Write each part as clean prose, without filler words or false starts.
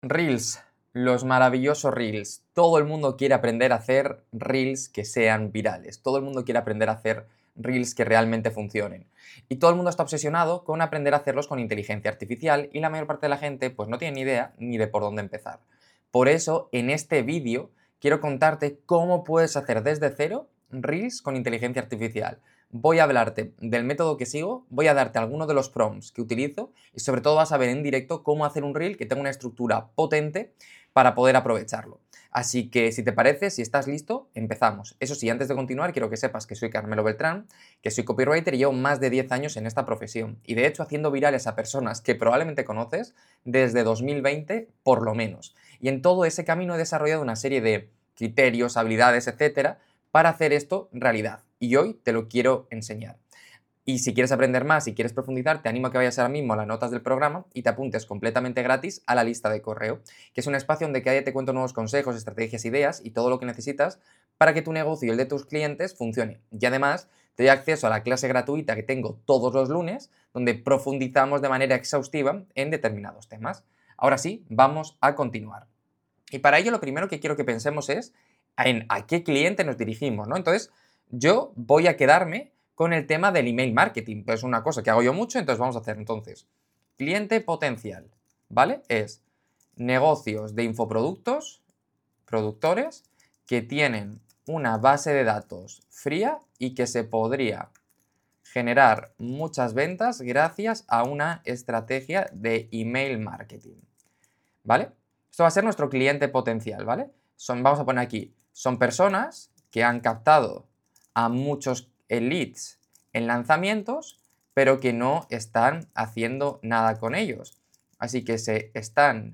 Reels, los maravillosos Reels. Todo el mundo quiere aprender a hacer Reels que sean virales. Todo el mundo quiere aprender a hacer Reels que realmente funcionen. Y todo el mundo está obsesionado con aprender a hacerlos con inteligencia artificial y la mayor parte de la gente pues no tiene ni idea ni de por dónde empezar. Por eso, en este vídeo quiero contarte cómo puedes hacer desde cero Reels con inteligencia artificial. Voy a hablarte del método que sigo, voy a darte algunos de los prompts que utilizo y sobre todo vas a ver en directo cómo hacer un reel que tenga una estructura potente para poder aprovecharlo. Así que si te parece, si estás listo, empezamos. Eso sí, antes de continuar, quiero que sepas que soy Carmelo Beltrán, que soy copywriter y llevo más de 10 años en esta profesión. Y de hecho haciendo virales a personas que probablemente conoces desde 2020 por lo menos. Y en todo ese camino he desarrollado una serie de criterios, habilidades, etcétera, para hacer esto realidad. Y hoy te lo quiero enseñar. Y si quieres aprender más, si quieres profundizar, te animo a que vayas ahora mismo a las notas del programa y te apuntes completamente gratis a la lista de correo, que es un espacio donde cada día te cuento nuevos consejos, estrategias, ideas y todo lo que necesitas para que tu negocio y el de tus clientes funcione. Y además te doy acceso a la clase gratuita que tengo todos los lunes, donde profundizamos de manera exhaustiva en determinados temas. Ahora sí, vamos a continuar. Y para ello lo primero que quiero que pensemos es en a qué cliente nos dirigimos, ¿no? Entonces, yo voy a quedarme con el tema del email marketing, que es una cosa que hago yo mucho, entonces vamos a hacer entonces cliente potencial, ¿vale? Es negocios de infoproductos, productores que tienen una base de datos fría y que se podría generar muchas ventas gracias a una estrategia de email marketing, ¿vale? Esto va a ser nuestro cliente potencial, ¿vale? Vamos a poner aquí, son personas que han captado a muchos leads en lanzamientos, pero que no están haciendo nada con ellos. Así que se están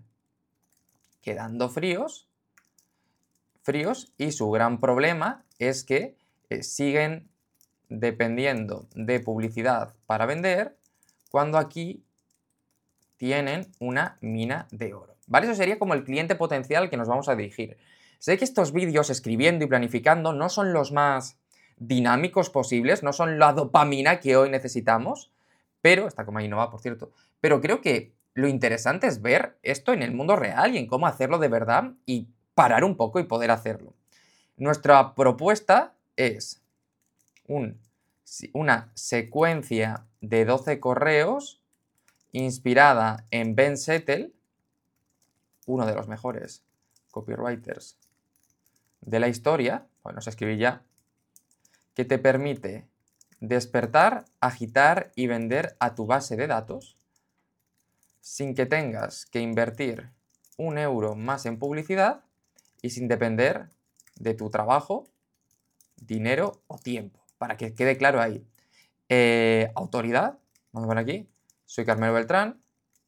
quedando fríos y su gran problema es que siguen dependiendo de publicidad para vender cuando aquí tienen una mina de oro, ¿vale? Eso sería como el cliente potencial al que nos vamos a dirigir. Sé que estos vídeos, escribiendo y planificando, no son los más dinámicos posibles, no son la dopamina que hoy necesitamos, pero, está como ahí no va, por cierto, pero creo que lo interesante es ver esto en el mundo real y en cómo hacerlo de verdad y parar un poco y poder hacerlo. Nuestra propuesta es una secuencia de 12 correos inspirada en Ben Settle, uno de los mejores copywriters de la historia, bueno, se escribí ya, que te permite despertar, agitar y vender a tu base de datos sin que tengas que invertir un euro más en publicidad y sin depender de tu trabajo, dinero o tiempo. Para que quede claro ahí. Autoridad, vamos a poner aquí, soy Carmelo Beltrán,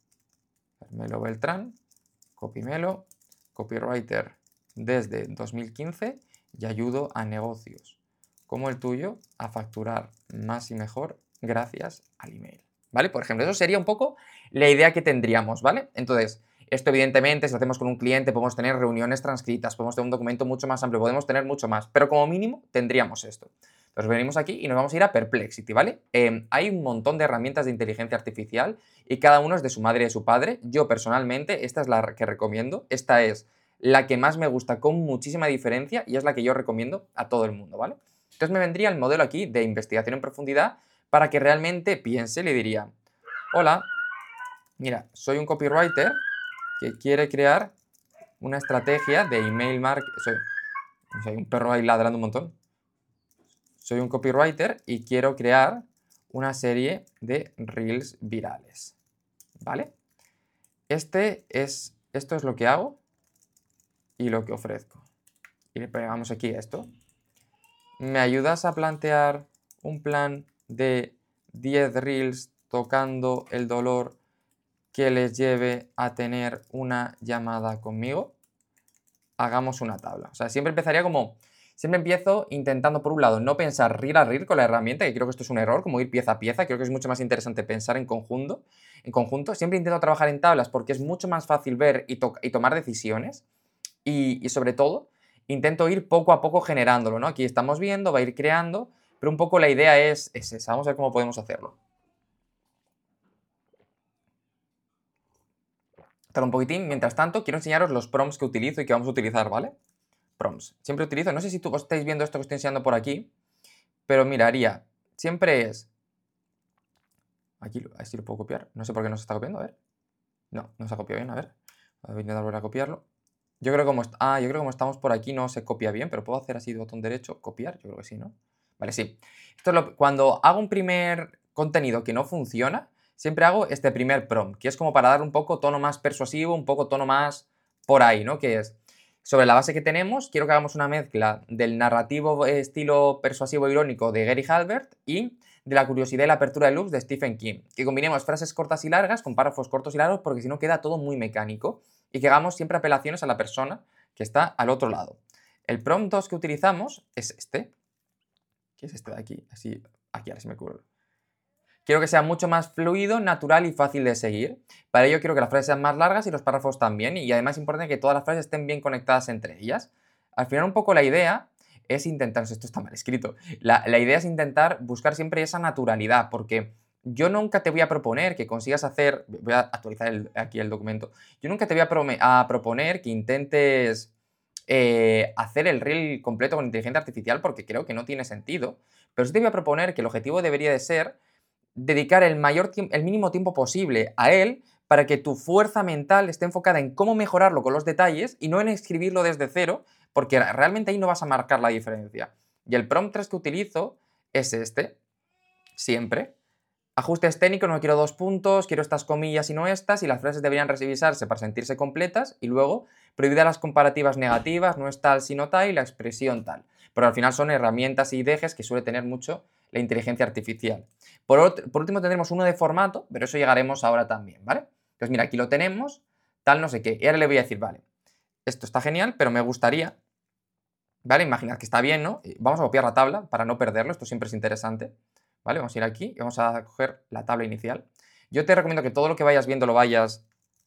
Copymelo, copywriter desde 2015 y ayudo a negocios como el tuyo a facturar más y mejor gracias al email, ¿vale? Por ejemplo, eso sería un poco la idea que tendríamos, ¿vale? Entonces, esto evidentemente, si lo hacemos con un cliente, podemos tener reuniones transcritas, podemos tener un documento mucho más amplio, podemos tener mucho más, pero como mínimo tendríamos esto. Entonces venimos aquí y nos vamos a ir a Perplexity, ¿vale? Hay un montón de herramientas de inteligencia artificial y cada uno es de su madre y de su padre. Yo personalmente, esta es la que recomiendo, esta es la que más me gusta con muchísima diferencia y es la que yo recomiendo a todo el mundo, ¿vale? Entonces me vendría el modelo aquí de investigación en profundidad para que realmente piense, le diría, hola, mira, soy un copywriter que quiere crear una estrategia de email marketing. Soy un perro ahí ladrando un montón. Soy un copywriter y quiero crear una serie de reels virales, ¿vale? Esto es lo que hago y lo que ofrezco. Y le pegamos aquí esto. ¿Me ayudas a plantear un plan de 10 reels tocando el dolor que les lleve a tener una llamada conmigo? Hagamos una tabla. O sea, siempre empiezo intentando, por un lado, no pensar reel a reel con la herramienta, que creo que esto es un error, como ir pieza a pieza. Creo que es mucho más interesante pensar en conjunto. Siempre intento trabajar en tablas porque es mucho más fácil ver y tomar decisiones. Y sobre todo, intento ir poco a poco generándolo, ¿no? Aquí estamos viendo, va a ir creando, pero un poco la idea es esa. Vamos a ver cómo podemos hacerlo. descargo un poquitín. Mientras tanto, quiero enseñaros los prompts que utilizo y que vamos a utilizar, ¿vale? Prompts. Siempre utilizo, no sé si os estáis viendo esto que estoy enseñando por aquí, pero miraría, siempre es... Aquí, así lo puedo copiar. No sé por qué no se está copiando, a ver. No, no se ha copiado bien, a ver. Voy a intentar volver a copiarlo. Yo creo que como estamos por aquí no se copia bien, pero puedo hacer así de botón derecho, copiar, yo creo que sí, ¿no? Vale, sí. Esto es cuando hago un primer contenido que no funciona, siempre hago este primer prompt, que es como para dar un poco tono más persuasivo, un poco tono más por ahí, ¿no? Que es, sobre la base que tenemos, quiero que hagamos una mezcla del narrativo estilo persuasivo irónico de Gary Halbert y de la curiosidad y la apertura de loops de Stephen King. Que combinemos frases cortas y largas con párrafos cortos y largos porque si no queda todo muy mecánico y que hagamos siempre apelaciones a la persona que está al otro lado. El prompt 2 que utilizamos es este, que es este de aquí, así, aquí ahora sí me cubro. Quiero que sea mucho más fluido, natural y fácil de seguir. Para ello quiero que las frases sean más largas y los párrafos también. Y además es importante que todas las frases estén bien conectadas entre ellas. Al final un poco la idea es intentar, esto está mal escrito, la idea es intentar buscar siempre esa naturalidad, porque yo nunca te voy a proponer que consigas hacer, voy a actualizar aquí el documento, yo nunca te voy a proponer que intentes hacer el reel completo con inteligencia artificial porque creo que no tiene sentido, pero sí te voy a proponer que el objetivo debería de ser dedicar el mínimo tiempo posible a él para que tu fuerza mental esté enfocada en cómo mejorarlo con los detalles y no en escribirlo desde cero, porque realmente ahí no vas a marcar la diferencia. Y el prompt 3 que utilizo es este, siempre. Ajustes técnicos, no quiero 2 puntos, quiero estas comillas y no estas, y las frases deberían revisarse para sentirse completas, y luego prohibida las comparativas negativas, no es tal sino tal, y la expresión tal. Pero al final son herramientas y dejes que suele tener mucho la inteligencia artificial. Por último tendremos uno de formato, pero eso llegaremos ahora también, ¿vale? Entonces mira, aquí lo tenemos, tal no sé qué, y ahora le voy a decir, vale, esto está genial, pero me gustaría, ¿vale? Imaginad que está bien, ¿no? Vamos a copiar la tabla para no perderlo, esto siempre es interesante. ¿Vale? Vamos a ir aquí y vamos a coger la tabla inicial. Yo te recomiendo que todo lo que vayas viendo lo vayas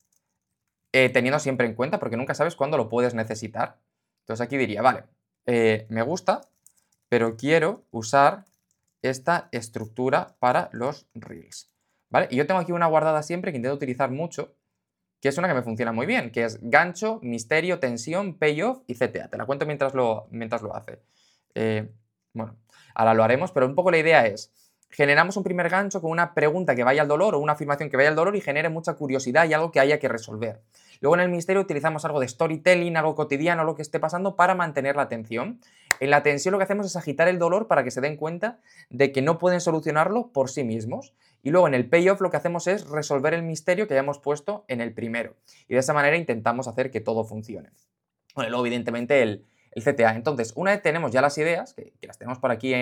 teniendo siempre en cuenta porque nunca sabes cuándo lo puedes necesitar. Entonces aquí diría, vale, me gusta, pero quiero usar esta estructura para los reels. ¿Vale? Y yo tengo aquí una guardada siempre que intento utilizar mucho, que es una que me funciona muy bien, que es gancho, misterio, tensión, payoff y CTA. Te la cuento mientras lo hace. Bueno, ahora lo haremos, pero un poco la idea es, generamos un primer gancho con una pregunta que vaya al dolor o una afirmación que vaya al dolor y genere mucha curiosidad y algo que haya que resolver. Luego en el misterio utilizamos algo de storytelling, algo cotidiano, lo que esté pasando para mantener la atención. En la tensión lo que hacemos es agitar el dolor para que se den cuenta de que no pueden solucionarlo por sí mismos. Y luego en el payoff lo que hacemos es resolver el misterio que hayamos puesto en el primero. Y de esa manera intentamos hacer que todo funcione. Bueno, y luego evidentemente el CTA. Entonces, una vez tenemos ya las ideas, que las tenemos por aquí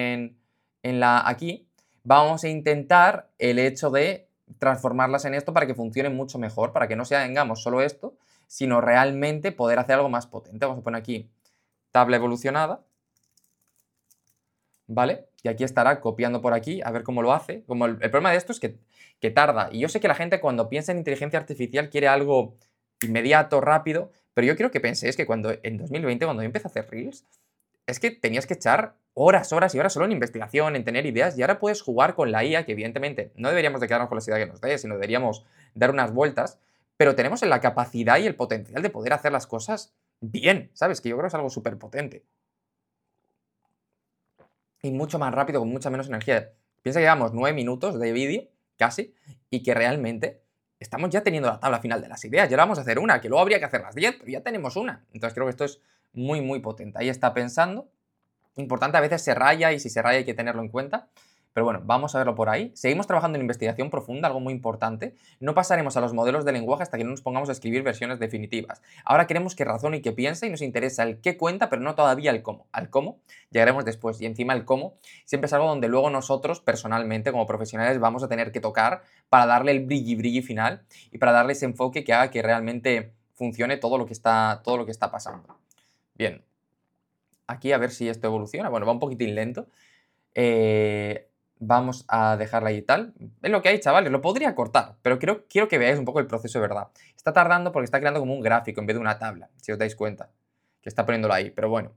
aquí, vamos a intentar el hecho de transformarlas en esto para que funcione mucho mejor, para que no sea, tengamos solo esto, sino realmente poder hacer algo más potente. Vamos a poner aquí tabla evolucionada, ¿vale? Y aquí estará copiando por aquí, a ver cómo lo hace. Como el problema de esto es que tarda. Y yo sé que la gente cuando piensa en inteligencia artificial quiere algo inmediato, rápido, pero yo quiero que penséis que en 2020, cuando yo empecé a hacer Reels, es que tenías que echar horas, horas y horas solo en investigación, en tener ideas, y ahora puedes jugar con la IA, que evidentemente no deberíamos de quedarnos con la idea que nos dé, sino deberíamos dar unas vueltas, pero tenemos la capacidad y el potencial de poder hacer las cosas bien, ¿sabes? Que yo creo que es algo súper potente. Y mucho más rápido, con mucha menos energía. Piensa que llevamos 9 minutos de vídeo, casi, y que realmente estamos ya teniendo la tabla final de las ideas. Ya ahora vamos a hacer una, que luego habría que hacer las 10, pero ya tenemos una. Entonces creo que esto es muy, muy potente. Ahí está pensando. Importante, a veces se raya y si se raya hay que tenerlo en cuenta. Pero bueno, vamos a verlo por ahí. Seguimos trabajando en investigación profunda, algo muy importante. No pasaremos a los modelos de lenguaje hasta que no nos pongamos a escribir versiones definitivas. Ahora queremos que razone y que piense y nos interesa el qué cuenta, pero no todavía el cómo. Al cómo llegaremos después y encima el cómo siempre es algo donde luego nosotros personalmente como profesionales vamos a tener que tocar para darle el brilli final y para darle ese enfoque que haga que realmente funcione todo lo que está pasando. Bien, aquí a ver si esto evoluciona. Bueno, va un poquitín lento. Vamos a dejarla ahí y tal. Es lo que hay, chavales. Lo podría cortar, pero quiero que veáis un poco el proceso de verdad. Está tardando porque está creando como un gráfico en vez de una tabla, si os dais cuenta. Que está poniéndolo ahí, pero bueno.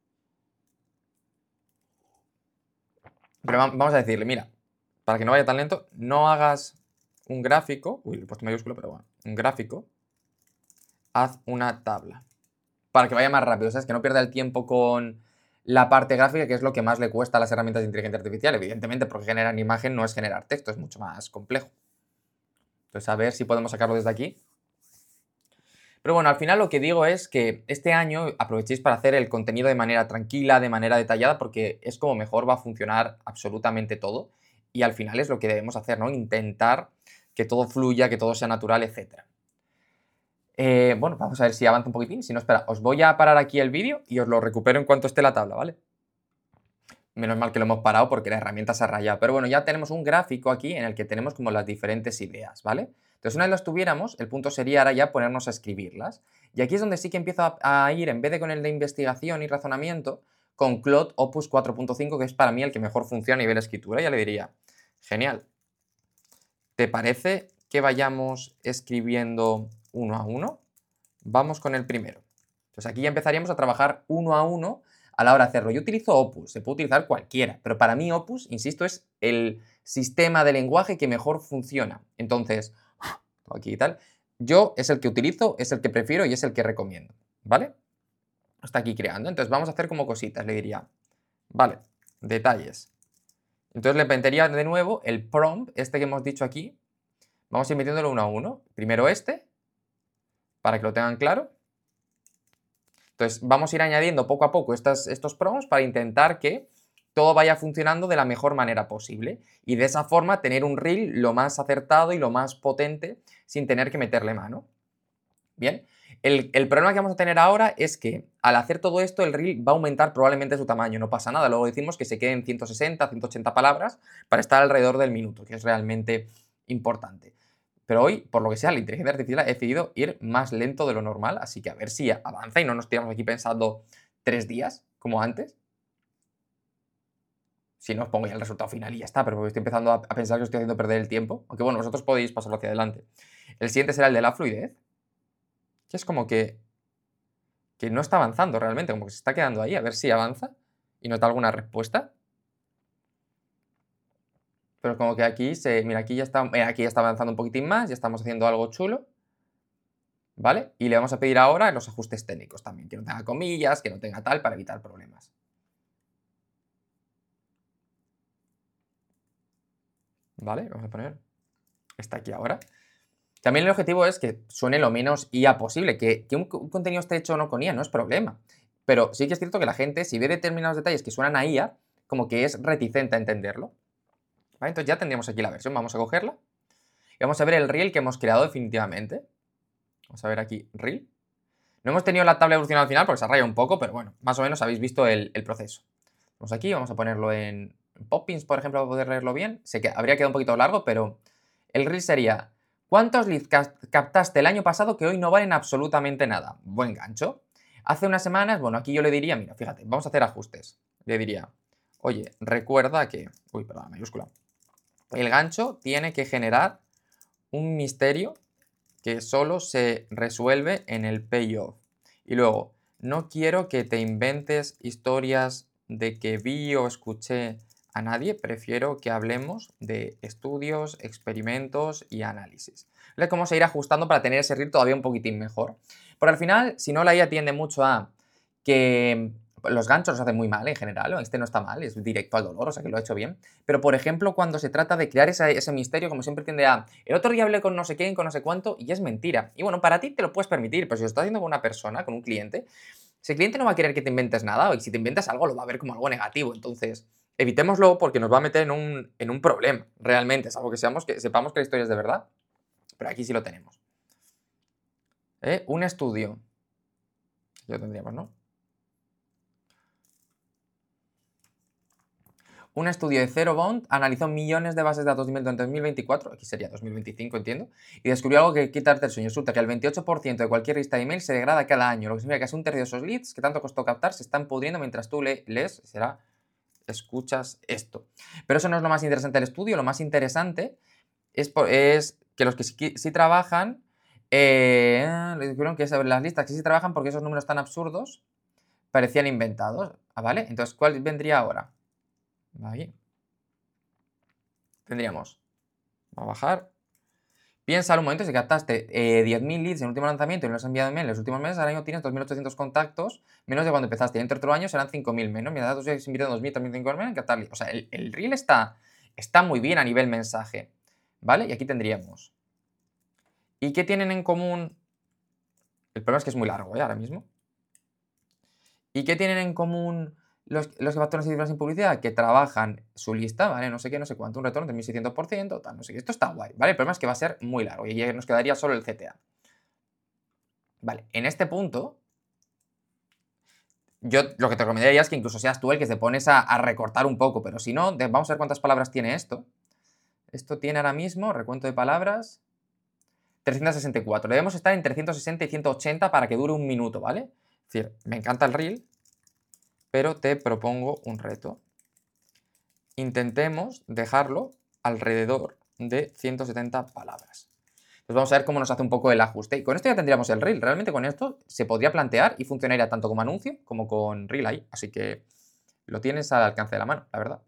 Pero vamos a decirle, mira, para que no vaya tan lento, no hagas un gráfico. Uy, le he puesto mayúsculo, pero bueno. Un gráfico. haz una tabla. Para que vaya más rápido, ¿sabes? Que no pierda el tiempo con la parte gráfica, que es lo que más le cuesta a las herramientas de inteligencia artificial, evidentemente, porque generar imagen no es generar texto, es mucho más complejo. Entonces, a ver si podemos sacarlo desde aquí. Pero bueno, al final lo que digo es que este año aprovechéis para hacer el contenido de manera tranquila, de manera detallada, porque es como mejor va a funcionar absolutamente todo. Y al final es lo que debemos hacer, ¿no? Intentar que todo fluya, que todo sea natural, etc. Bueno, vamos a ver si avanza un poquitín. Si no, espera, os voy a parar aquí el vídeo y os lo recupero en cuanto esté la tabla, ¿vale? Menos mal que lo hemos parado porque la herramienta se ha rayado. Pero bueno, ya tenemos un gráfico aquí en el que tenemos como las diferentes ideas, ¿vale? Entonces, una vez las tuviéramos, el punto sería ahora ya ponernos a escribirlas. Y aquí es donde sí que empiezo a ir, en vez de con el de investigación y razonamiento, con Claude Opus 4.5, que es para mí el que mejor funciona a nivel escritura. Ya le diría, genial. ¿Te parece que vayamos escribiendo uno a uno? Vamos con el primero. Entonces aquí ya empezaríamos a trabajar uno a uno a la hora de hacerlo. Yo utilizo Opus, se puede utilizar cualquiera, pero para mí Opus, insisto, es el sistema de lenguaje que mejor funciona. Entonces, aquí y tal, yo es el que utilizo, es el que prefiero y es el que recomiendo, ¿vale? Está aquí creando. Entonces vamos a hacer como cositas, le diría, vale, detalles. Entonces le metería de nuevo el prompt, este que hemos dicho aquí, vamos a ir metiéndolo uno a uno. Primero este, para que lo tengan claro. Entonces, vamos a ir añadiendo poco a poco estos prompts para intentar que todo vaya funcionando de la mejor manera posible y de esa forma tener un reel lo más acertado y lo más potente sin tener que meterle mano. Bien, el problema que vamos a tener ahora es que al hacer todo esto el reel va a aumentar probablemente su tamaño, no pasa nada, luego decimos que se queden 160, 180 palabras para estar alrededor del minuto, que es realmente importante. Pero hoy, por lo que sea, la inteligencia artificial ha decidido ir más lento de lo normal, así que a ver si avanza y no nos tiramos aquí pensando 3 días, como antes. Si no, os pongo ya el resultado final y ya está, pero porque estoy empezando a pensar que os estoy haciendo perder el tiempo. Aunque bueno, vosotros podéis pasarlo hacia adelante. El siguiente será el de la fluidez, que es como que no está avanzando realmente, como que se está quedando ahí, a ver si avanza y nos da alguna respuesta. Pero como que aquí mira, aquí ya está avanzando un poquitín más, ya estamos haciendo algo chulo. ¿Vale? Y le vamos a pedir ahora los ajustes técnicos también, que no tenga comillas, que no tenga tal, para evitar problemas. ¿Vale? Vamos a poner esta aquí ahora. También el objetivo es que suene lo menos IA posible, que un contenido esté hecho o no con IA no es problema. Pero sí que es cierto que la gente, si ve determinados detalles que suenan a IA, como que es reticente a entenderlo. ¿Vale? Entonces ya tendríamos aquí la versión, vamos a cogerla. Y vamos a ver el reel que hemos creado definitivamente. Vamos a ver aquí, reel. No hemos tenido la tabla evolucionada al final porque se raya un poco, pero bueno, más o menos habéis visto el proceso. Vamos aquí, vamos a ponerlo en Poppins, por ejemplo, para poder leerlo bien. Sé que habría quedado un poquito largo, pero el reel sería: ¿cuántos leads captaste el año pasado que hoy no valen absolutamente nada? Buen gancho. Hace unas semanas, bueno, aquí yo le diría, mira, fíjate, vamos a hacer ajustes. Le diría, oye, recuerda que, uy, perdón, mayúscula. El gancho tiene que generar un misterio que solo se resuelve en el payoff. Y luego, no quiero que te inventes historias de que vi o escuché a nadie, prefiero que hablemos de estudios, experimentos y análisis. ¿Vale? Cómo se irá ajustando para tener ese reel todavía un poquitín mejor. Porque al final, si no, la IA tiende mucho a que los ganchos los hacen muy mal en general, este no está mal, es directo al dolor, o sea que lo ha hecho bien. Pero, por ejemplo, cuando se trata de crear ese misterio, como siempre tiende a, el otro día hablé con no sé quién, con no sé cuánto, y es mentira. Y bueno, para ti te lo puedes permitir, pero si lo estás haciendo con una persona, con un cliente, ese cliente no va a querer que te inventes nada, y si te inventas algo lo va a ver como algo negativo. Entonces, evitémoslo porque nos va a meter en un problema, realmente. Es algo que sepamos que la historia es de verdad, pero aquí sí lo tenemos. Un estudio. Ya lo tendríamos, ¿no? Un estudio de Zero Bound analizó millones de bases de datos de email durante 2024, aquí sería 2025, entiendo, y descubrió algo que quitarte el sueño. Resulta que el 28% de cualquier lista de email se degrada cada año, lo que significa que casi un tercio de esos leads que tanto costó captar se están pudriendo mientras tú lees, escuchas esto. Pero eso no es lo más interesante del estudio, lo más interesante es que los que sí trabajan, descubrieron que las listas que sí trabajan porque esos números tan absurdos parecían inventados, ¿vale? Entonces, ¿cuál vendría ahora? Ahí. Tendríamos, va a bajar, Piensa un momento, si captaste 10.000 leads en el último lanzamiento y no los has enviado en los últimos meses, ahora mismo tienes 2.800 contactos, menos de cuando empezaste. Dentro de otro año serán 5.000 menos. Mientras tú sigues invirtiendo 2.000, 3.000, menos en captar leads. O sea, el reel está muy bien a nivel mensaje, ¿vale? Y aquí tendríamos. ¿Y qué tienen en común? El problema es que es muy largo, ahora mismo. ¿Y qué tienen en común los que facturan cifras sin publicidad? Que trabajan su lista, ¿vale? No sé qué, no sé cuánto, un retorno de 1.600%, tal, no sé qué. Esto está guay, ¿vale? El problema es que va a ser muy largo y ya nos quedaría solo el CTA. Vale, en este punto, yo lo que te recomendaría es que incluso seas tú el que te pones a recortar un poco, pero si no, vamos a ver cuántas palabras tiene esto. Esto tiene ahora mismo, recuento de palabras, 364. Debemos estar entre 160 y 180 para que dure un minuto, ¿vale? Es decir, me encanta el reel, pero te propongo un reto. Intentemos dejarlo alrededor de 170 palabras. Pues vamos a ver cómo nos hace un poco el ajuste. Y con esto ya tendríamos el reel. Realmente con esto se podría plantear y funcionaría tanto como anuncio como con reel ahí. Así que lo tienes al alcance de la mano, la verdad.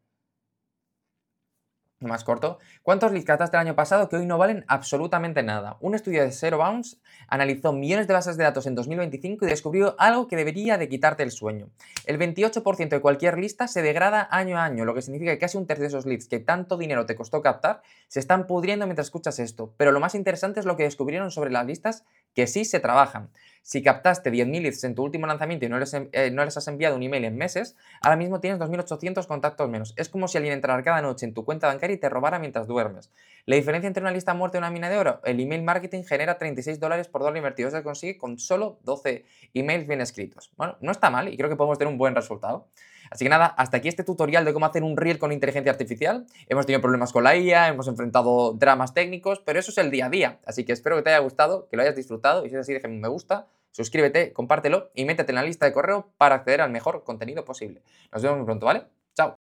Más corto. ¿Cuántos leads captaste el año pasado que hoy no valen absolutamente nada? Un estudio de Zero Bounce analizó millones de bases de datos en 2025 y descubrió algo que debería de quitarte el sueño. El 28% de cualquier lista se degrada año a año, lo que significa que casi un tercio de esos leads que tanto dinero te costó captar se están pudriendo mientras escuchas esto. Pero lo más interesante es lo que descubrieron sobre las listas que sí se trabajan. Si captaste 10.000 leads en tu último lanzamiento y no les has enviado un email en meses, ahora mismo tienes 2.800 contactos menos. Es como si alguien entrara cada noche en tu cuenta bancaria y te robara mientras duermes. La diferencia entre una lista muerta y una mina de oro, el email marketing genera $36 por dólar invertido. Se consigue con solo 12 emails bien escritos. Bueno, no está mal y creo que podemos tener un buen resultado. Así que nada, hasta aquí este tutorial de cómo hacer un reel con inteligencia artificial. Hemos tenido problemas con la IA, hemos enfrentado dramas técnicos, pero eso es el día a día. Así que espero que te haya gustado, que lo hayas disfrutado y si es así, déjame un me gusta, suscríbete, compártelo y métete en la lista de correo para acceder al mejor contenido posible. Nos vemos muy pronto, ¿vale?